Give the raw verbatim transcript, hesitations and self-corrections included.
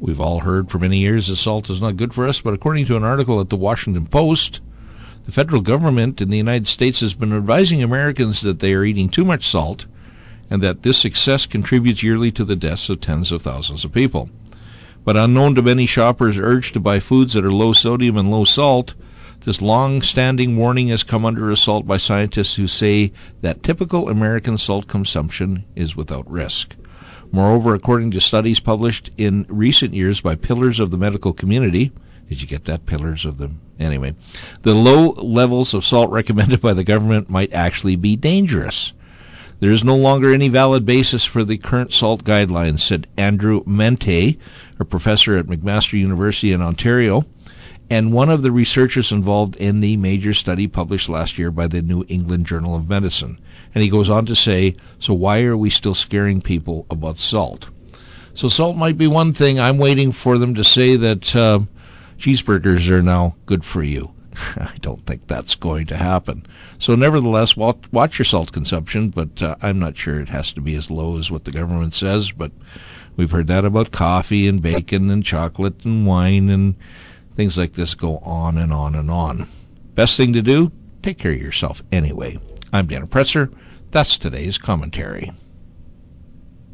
We've all heard for many years that salt is not good for us, but according to an article at the Washington Post, the federal government in the United States has been advising Americans that they are eating too much salt and that this excess contributes yearly to the deaths of tens of thousands of people. But unknown to many shoppers urged to buy foods that are low sodium and low salt, this long-standing warning has come under assault by scientists who say that typical American salt consumption is without risk. Moreover, according to studies published in recent years by pillars of the medical community, did you get that, pillars of them? Anyway, the low levels of salt recommended by the government might actually be dangerous. There is no longer any valid basis for the current salt guidelines, said Andrew Mente, a professor at McMaster University in Ontario, and one of the researchers involved in the major study published last year by the New England Journal of Medicine. And he goes on to say, so why are we still scaring people about salt? So salt might be one thing. I'm waiting for them to say that uh, cheeseburgers are now good for you. I don't think that's going to happen. So nevertheless, watch, watch your salt consumption, but uh, I'm not sure it has to be as low as what the government says, but we've heard that about coffee and bacon and chocolate and wine, and things like this go on and on and on. Best thing to do, take care of yourself anyway. I'm Dan Presser. That's today's commentary.